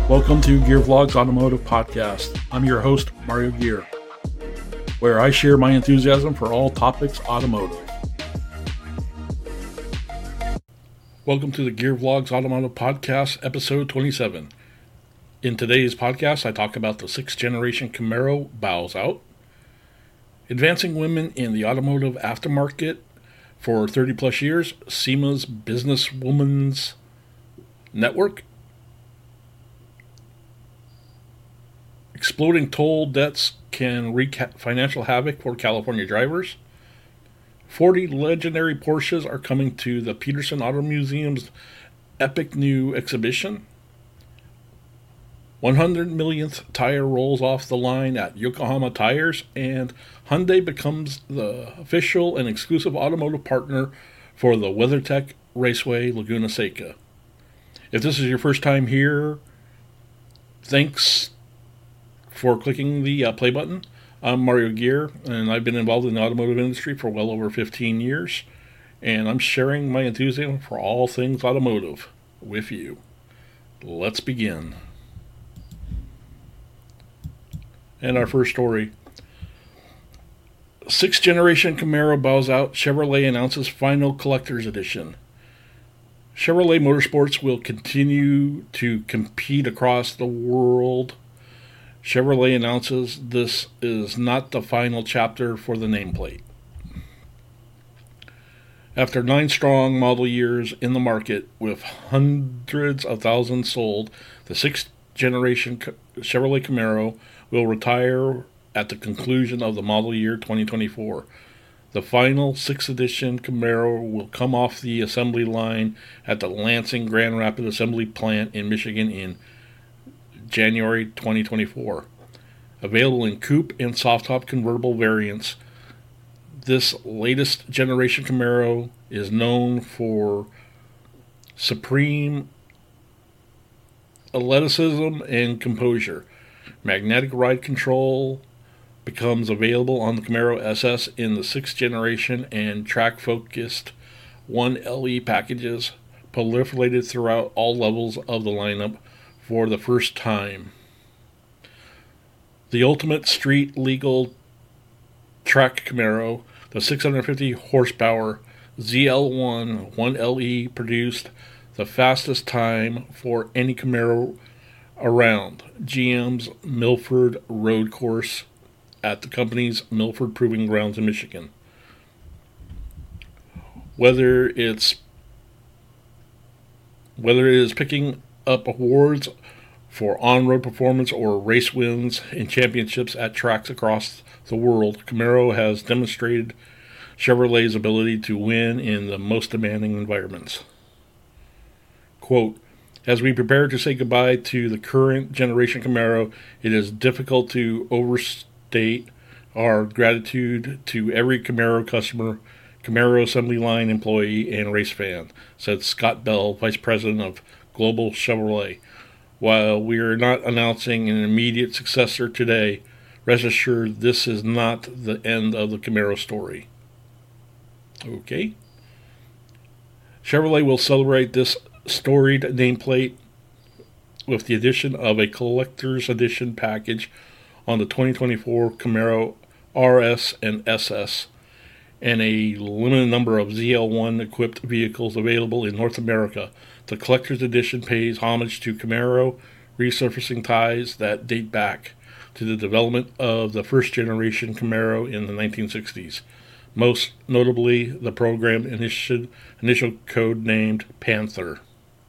Welcome to Gear Vlogs Automotive Podcast. I'm your host, Mario Gear, where I share my enthusiasm for all topics automotive. Welcome to the Gear Vlogs Automotive Podcast, episode 27. In today's podcast, I talk about the 6th generation Camaro bows out, advancing women in the automotive aftermarket for 30 plus years, SEMA's Businesswomen's Network, exploding toll debts can wreak financial havoc for California drivers. 40 legendary Porsches are coming to the Peterson Auto Museum's epic new exhibition. 100 millionth tire rolls off the line at Yokohama Tires, and Hyundai becomes the official and exclusive automotive partner for the WeatherTech Raceway Laguna Seca. If this is your first time here, thanks for clicking the play button. I'm Mario Gear, and I've been involved in the automotive industry for well over 15 years, and I'm sharing my enthusiasm for all things automotive with you. Let's begin. And our first story. 6th generation Camaro bows out. Chevrolet announces final collector's edition. Chevrolet Motorsports will continue to compete across the world. Chevrolet announces this is not the final chapter for the nameplate. After 9 strong model years in the market with hundreds of thousands sold, the 6th generation Chevrolet Camaro will retire at the conclusion of the model year 2024. The final 6th edition Camaro will come off the assembly line at the Lansing Grand Rapids Assembly Plant in Michigan in January 2024. Available in coupe and soft top convertible variants, this latest generation Camaro is known for supreme athleticism and composure. Magnetic ride control becomes available on the Camaro SS in the 6th generation, and track-focused 1LE packages proliferated throughout all levels of the lineup for the first time. The ultimate street legal track Camaro, the 650 horsepower ZL1 1LE produced the fastest time for any Camaro around GM's Milford Road Course at the company's Milford Proving Grounds in Michigan. Whether it is picking up awards for on-road performance or race wins in championships at tracks across the world, Camaro has demonstrated Chevrolet's ability to win in the most demanding environments. Quote, as we prepare to say goodbye to the current generation Camaro, it is difficult to overstate our gratitude to every Camaro customer, Camaro assembly line employee, and race fan, said Scott Bell, Vice President of Global Chevrolet. While we are not announcing an immediate successor today, rest assured this is not the end of the Camaro story. Okay. Chevrolet will celebrate this storied nameplate with the addition of a collector's edition package on the 2024 Camaro RS and SS, and a limited number of ZL1 equipped vehicles available in North America. The collector's edition pays homage to Camaro, resurfacing ties that date back to the development of the first generation Camaro in the 1960s, most notably the program initial code named Panther.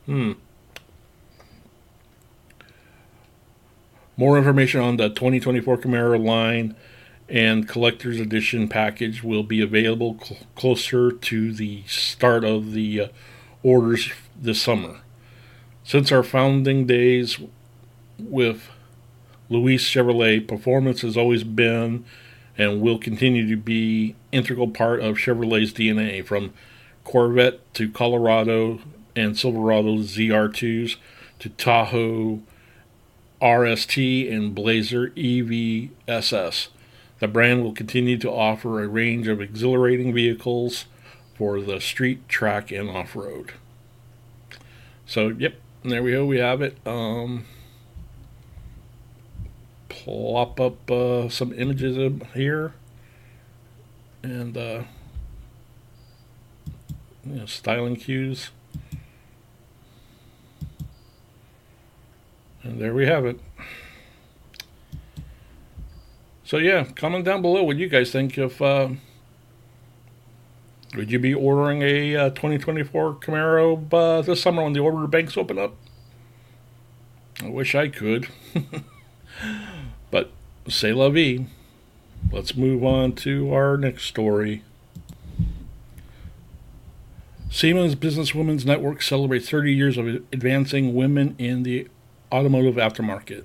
More information on the 2024 Camaro line and collector's edition package will be available closer to the start of the orders this summer. Since our founding days with Louis Chevrolet, performance has always been and will continue to be an integral part of Chevrolet's DNA, from Corvette to Colorado and Silverado ZR2s to Tahoe RST and Blazer EV-SS. The brand will continue to offer a range of exhilarating vehicles for the street, track, and off-road. So, yep, there we go. We have it. plop up some images in here and styling cues. And there we have it. So yeah, comment down below what you guys think. If would you be ordering a 2024 Camaro this summer when the order banks open up? I wish I could. But c'est la vie. Let's move on to our next story. Siemens Businesswomen's Network celebrates 30 years of advancing women in the automotive aftermarket.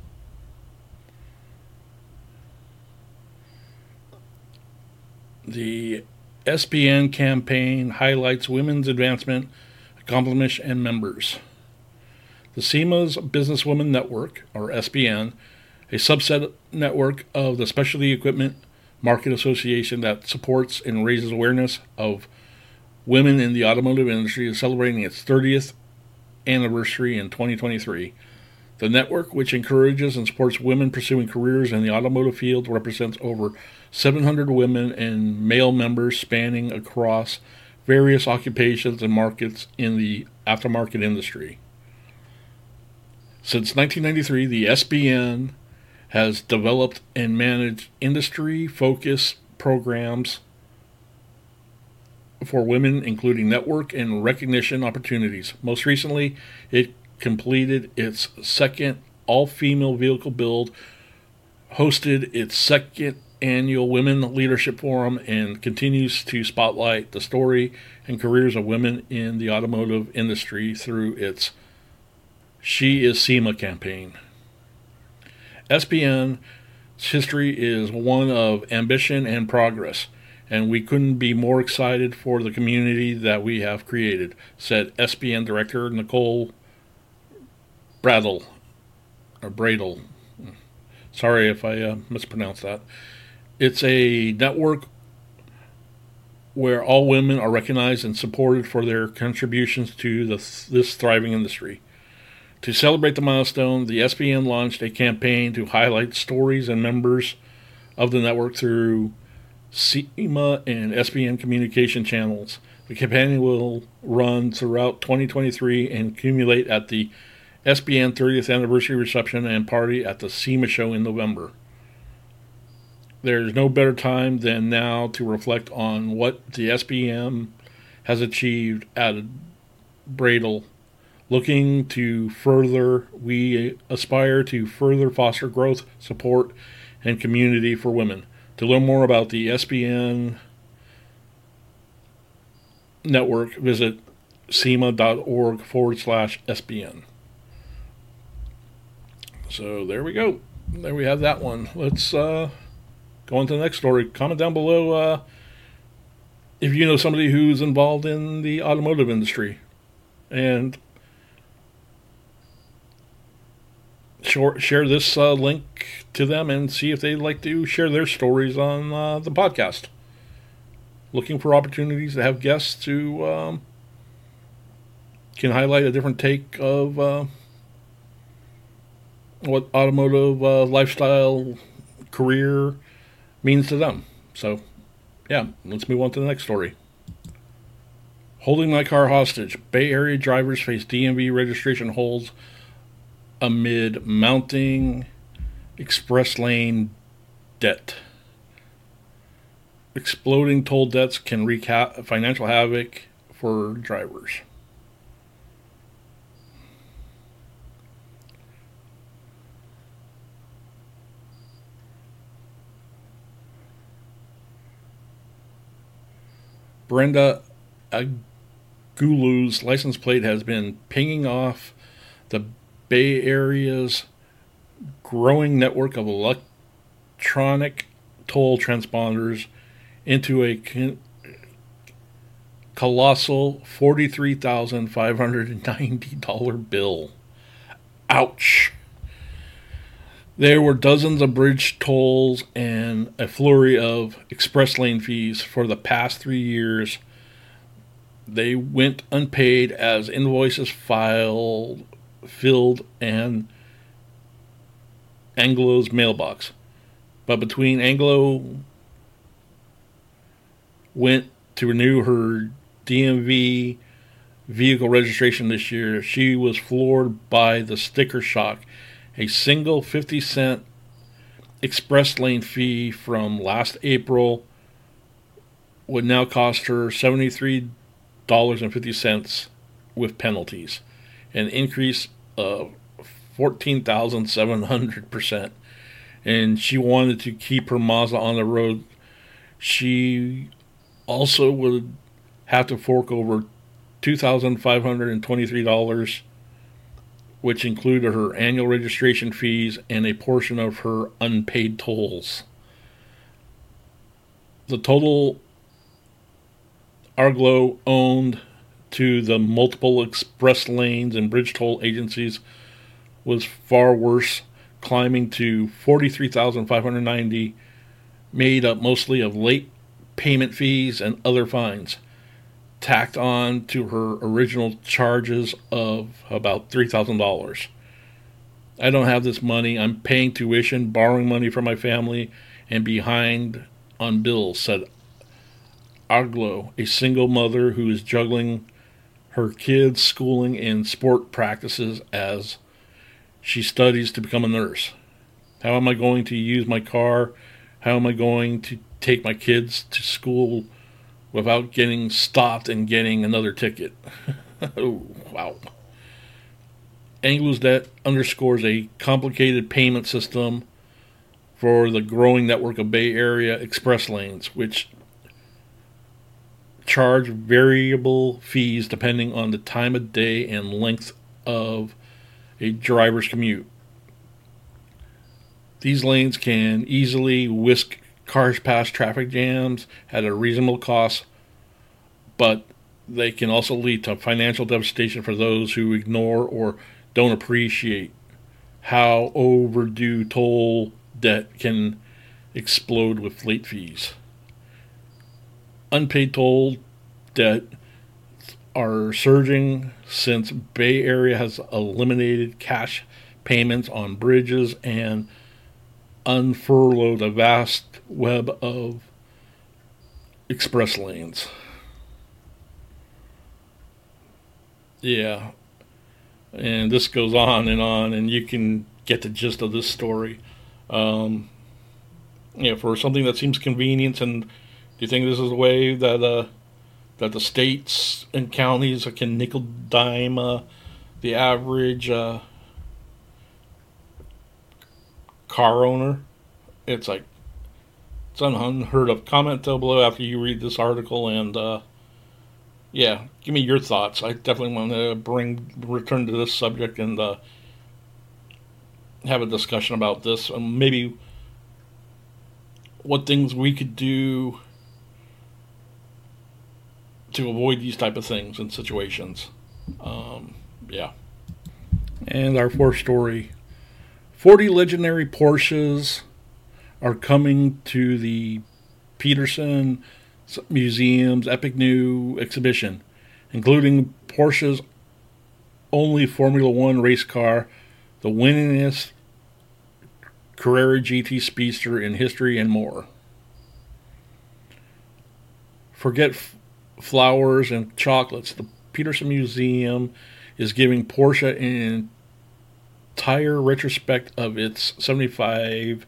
The SBN campaign highlights women's advancement, accomplishments, and members. The Siemens Businesswomen Network, or SBN, a subset network of the Specialty Equipment Market Association that supports and raises awareness of women in the automotive industry, is celebrating its 30th anniversary in 2023. The network, which encourages and supports women pursuing careers in the automotive field, represents over 700 women and male members spanning across various occupations and markets in the aftermarket industry. Since 1993, the SBN has developed and managed industry-focused programs for women, including network and recognition opportunities. Most recently, it completed its second all-female vehicle build, hosted its second annual Women Leadership Forum, and continues to spotlight the story and careers of women in the automotive industry through its She is SEMA campaign. SBN's history is one of ambition and progress, and we couldn't be more excited for the community that we have created, said SBN Director Nicole Bradle. Sorry if I mispronounced that. It's a network where all women are recognized and supported for their contributions to this thriving industry. To celebrate the milestone, the SBN launched a campaign to highlight stories and members of the network through SEMA and SBN communication channels. The campaign will run throughout 2023 and accumulate at the SBN 30th anniversary reception and party at the SEMA show in November. There's no better time than now to reflect on what the SBN has achieved at Bradle. Looking to further, we aspire to further foster growth, support, and community for women. To learn more about the SBN network, visit sema.org/SBN. So there we go. There we have that one. Let's go on to the next story. Comment down below if you know somebody who's involved in the automotive industry, and share this link to them and see if they'd like to share their stories on the podcast. Looking for opportunities to have guests who can highlight a different take of what automotive lifestyle career means to them. So, yeah, let's move on to the next story. Holding my car hostage. Bay Area drivers face DMV registration holds amid mounting express lane debt. Exploding toll debts can wreak financial havoc for drivers. Brenda Agulu's license plate has been pinging off the Bay Area's growing network of electronic toll transponders into a colossal $43,590 bill. Ouch. There were dozens of bridge tolls and a flurry of express lane fees for the past 3 years. They went unpaid as invoices filled and Anglo's mailbox. But between Anglo went to renew her DMV vehicle registration this year, she was floored by the sticker shock. A single 50-cent express lane fee from last April would now cost her $73.50 with penalties, an increase of 14,700%. And she wanted to keep her Mazda on the road. She also would have to fork over $2,523, which included her annual registration fees and a portion of her unpaid tolls. The total Anglo owned to the multiple express lanes and bridge toll agencies was far worse, climbing to $43,590, made up mostly of late payment fees and other fines, tacked on to her original charges of about $3,000. I don't have this money. I'm paying tuition, borrowing money from my family, and behind on bills, said Anglo, a single mother who is juggling her kids' schooling and sport practices as she studies to become a nurse. How am I going to use my car? How am I going to take my kids to school without getting stopped and getting another ticket? Oh, wow. Anglo's debt underscores a complicated payment system for the growing network of Bay Area express lanes, which charge variable fees depending on the time of day and length of a driver's commute. These lanes can easily whisk cars past traffic jams at a reasonable cost, but they can also lead to financial devastation for those who ignore or don't appreciate how overdue toll debt can explode with late fees. Unpaid toll debt are surging since Bay Area has eliminated cash payments on bridges and unfurled a vast web of express lanes. Yeah, and this goes on, and you can get the gist of this story. For something that seems convenient, and do you think this is the way that the states and counties can nickel dime the average car owner? It's unheard of. Comment down below after you read this article, and give me your thoughts. I definitely want to return to this subject and have a discussion about this, and maybe what things we could do to avoid these type of things and situations. And our fourth story: 40 legendary Porsches are coming to the Peterson Museum's Epic New exhibition, including Porsche's only Formula One race car, the winningest Carrera GT Speedster in history, and more. Forget flowers and chocolates. The Peterson Museum is giving Porsche an entire retrospect of its 75th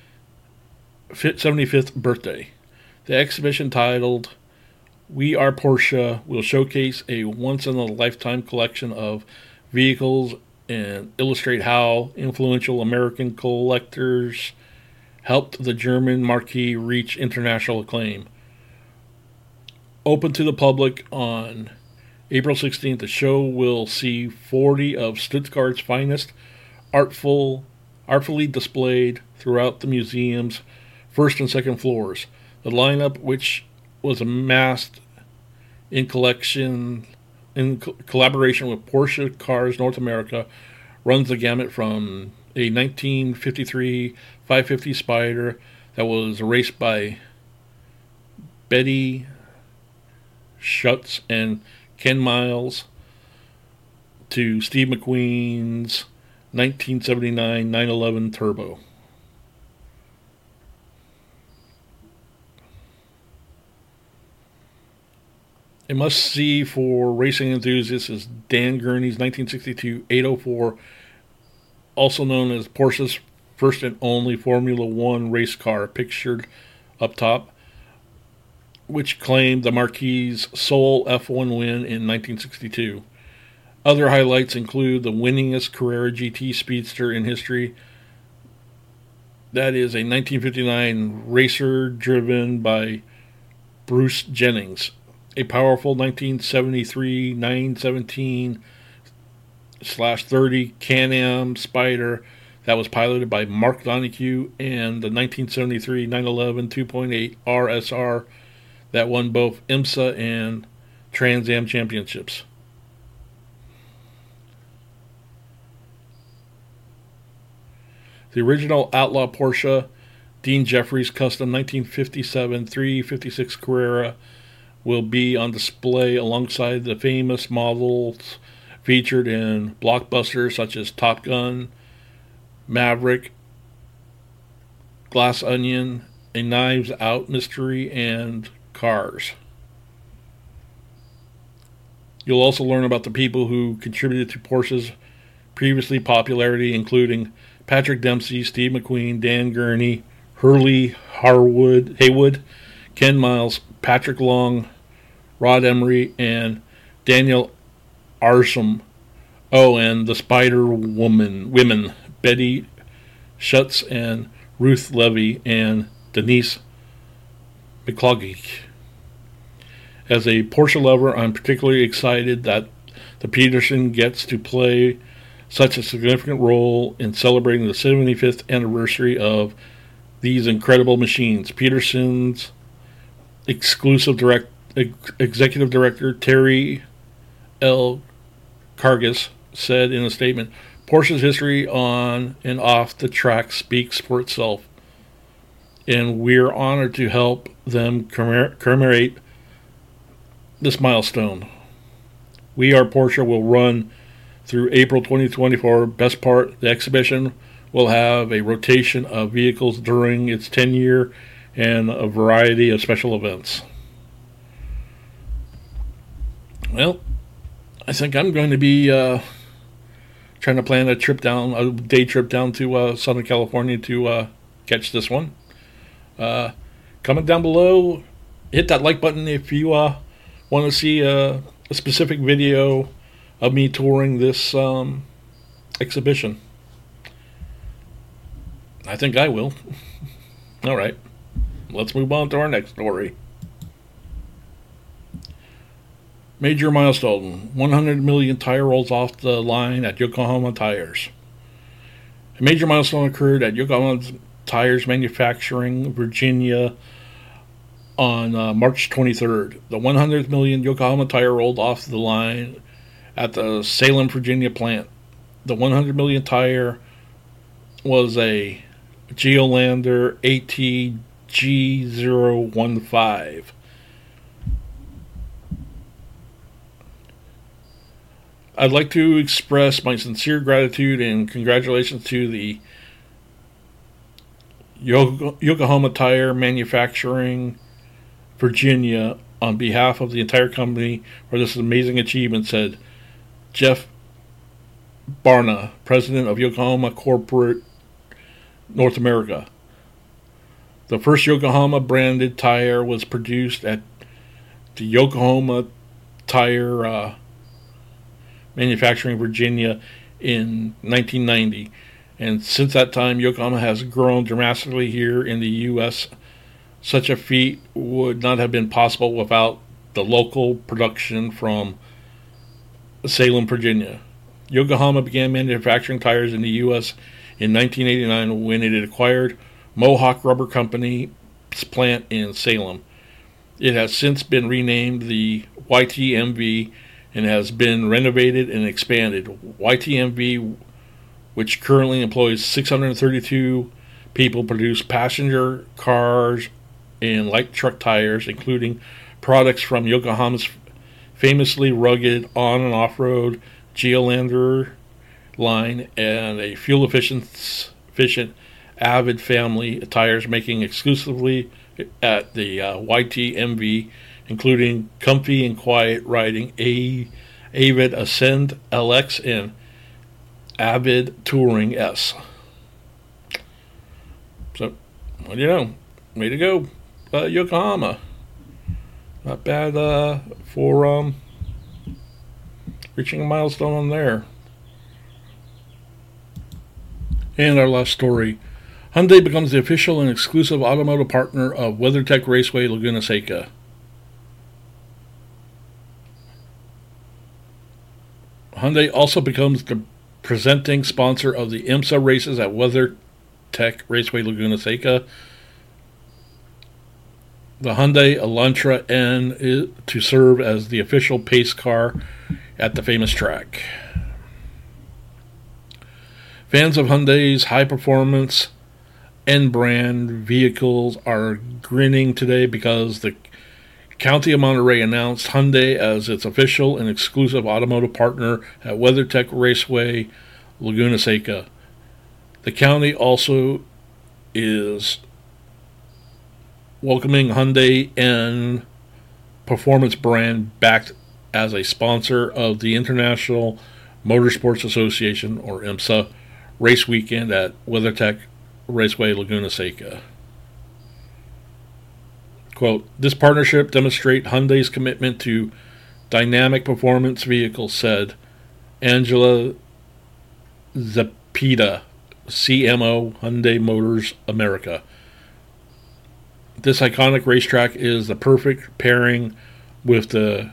75th birthday. The exhibition, titled We Are Porsche, will showcase a once-in-a-lifetime collection of vehicles and illustrate how influential American collectors helped the German marque reach international acclaim. Open to the public on April 16th, the show will see 40 of Stuttgart's finest, artfully displayed throughout the museum's first and second floors. The lineup, which was amassed in collaboration with Porsche Cars North America, runs the gamut from a 1953 550 Spider that was raced by Betty Schutz and Ken Miles to Steve McQueen's 1979 911 Turbo. A must-see for racing enthusiasts is Dan Gurney's 1962 804, also known as Porsche's first and only Formula One race car, pictured up top, which claimed the Marquis' sole F1 win in 1962. Other highlights include the winningest Carrera GT Speedster in history. That is a 1959 racer driven by Bruce Jennings. A powerful 1973 917/30 Can-Am Spyder that was piloted by Mark Donohue, and the 1973 911 2.8 RSR that won both IMSA and Trans Am championships. The original Outlaw Porsche Dean Jeffries custom 1957 356 Carrera will be on display alongside the famous models featured in blockbusters such as Top Gun, Maverick, Glass Onion, A Knives Out Mystery, and Cars. You'll also learn about the people who contributed to Porsche's previously popularity, including Patrick Dempsey, Steve McQueen, Dan Gurney, Hurley Haywood, Ken Miles, Patrick Long, Rod Emery, and Daniel Arsham. Oh, and the Spider women, Betty Schutz and Ruth Levy, and Denise McCloskey. As a Porsche lover, I'm particularly excited that the Petersen gets to play such a significant role in celebrating the 75th anniversary of these incredible machines. Petersen's executive director, Terry L. Cargis, said in a statement, "Porsche's history on and off the track speaks for itself, and we're honored to help them commemorate this milestone. We Are Porsche will run through April 2024. Best part, the exhibition will have a rotation of vehicles during its 10-year and a variety of special events." Well, I think I'm going to be trying to plan a day trip down to Southern California to catch this one. Comment down below, hit that like button if you want to see a specific video of me touring this exhibition. I think I will. All right, let's move on to our next story. Major milestone: 100 million tire rolls off the line at Yokohama Tires. A major milestone occurred at Yokohama Tires Manufacturing, Virginia on March 23rd. The 100 million Yokohama tire rolled off the line at the Salem, Virginia plant. The 100 million tire was a Geolandar ATG015. I'd like to express my sincere gratitude and congratulations to the Yokohama Tire Manufacturing, Virginia, on behalf of the entire company for this amazing achievement, said Jeff Barna, president of Yokohama Corporate North America. The first Yokohama branded tire was produced at the Yokohama Tire Manufacturing, Virginia in 1990, and since that time Yokohama has grown dramatically here in the U.S. Such a feat would not have been possible without the local production from Salem, Virginia. Yokohama began manufacturing tires in the U.S. in 1989 when it acquired Mohawk Rubber Company's plant in Salem. It has since been renamed the YTMV and has been renovated and expanded. YTMV, which currently employs 632 people, produce passenger cars and light truck tires, including products from Yokohama's famously rugged on- and off-road Geolandar, line and a fuel-efficient Avid family of tires, making exclusively at the YTMV, including comfy and quiet riding Avid Ascend LX and Avid Touring S. So, what do you know? Way to go, Yokohama. Not bad for reaching a milestone on there. And our last story. Hyundai becomes the official and exclusive automotive partner of WeatherTech Raceway Laguna Seca. Hyundai also becomes the presenting sponsor of the IMSA races at WeatherTech Raceway Laguna Seca. The Hyundai Elantra N is to serve as the official pace car at the famous track. Fans of Hyundai's high-performance N-brand vehicles are grinning today because the County of Monterey announced Hyundai as its official and exclusive automotive partner at WeatherTech Raceway Laguna Seca. The county also is welcoming Hyundai N performance brand back as a sponsor of the International Motorsports Association, or IMSA, race weekend at WeatherTech Raceway Laguna Seca. Quote, this partnership demonstrates Hyundai's commitment to dynamic performance vehicles, said Angela Zepeda, CMO, Hyundai Motors America. This iconic racetrack is the perfect pairing with the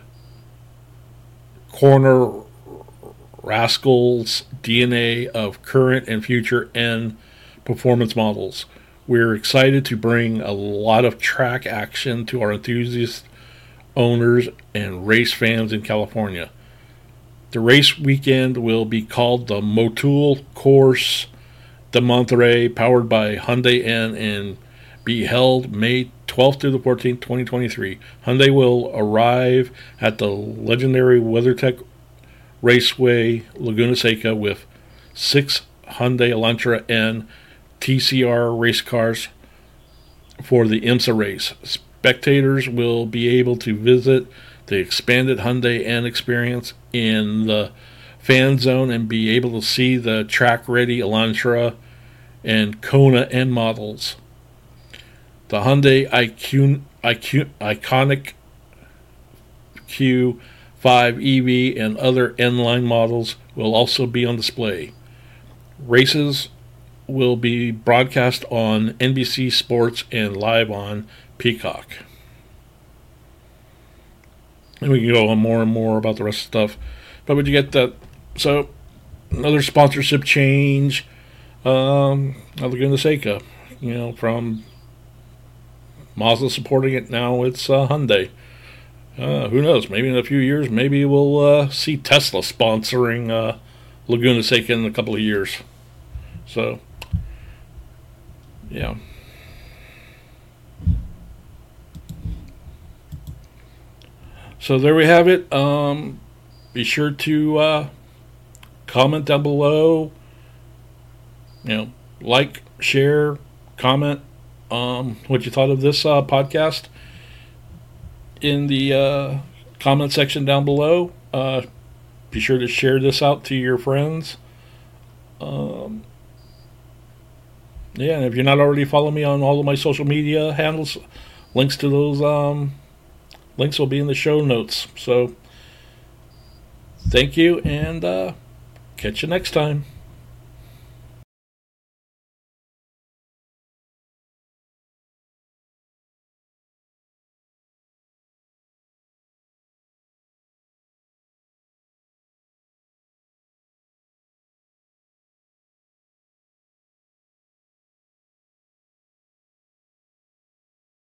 Corner Rascals DNA of current and future N performance models. We're excited to bring a lot of track action to our enthusiast owners and race fans in California. The race weekend will be called the Motul Course de Monterrey, powered by Hyundai N, and be held May 12th to the 14th, 2023. Hyundai will arrive at the legendary WeatherTech Raceway Laguna Seca with 6 Hyundai Elantra N TCR race cars for the IMSA race. Spectators will be able to visit the expanded Hyundai N experience in the fan zone and be able to see the track-ready Elantra and Kona N models. The Hyundai Iconic Q5 EV and other N-line models will also be on display. Races will be broadcast on NBC Sports and live on Peacock. And we can go on more and more about the rest of the stuff. But would you get that? So, another sponsorship change at Laguna Seca. From Mazda supporting it, now it's Hyundai. Who knows? Maybe in a few years, maybe we'll see Tesla sponsoring Laguna Seca in a couple of years. So, yeah. So there we have it. Be sure to comment down below. Like, share, comment what you thought of this podcast in the comment section down below. Be sure to share this out to your friends. And if you're not already following me on all of my social media handles, links to those links will be in the show notes. So, thank you, and catch you next time.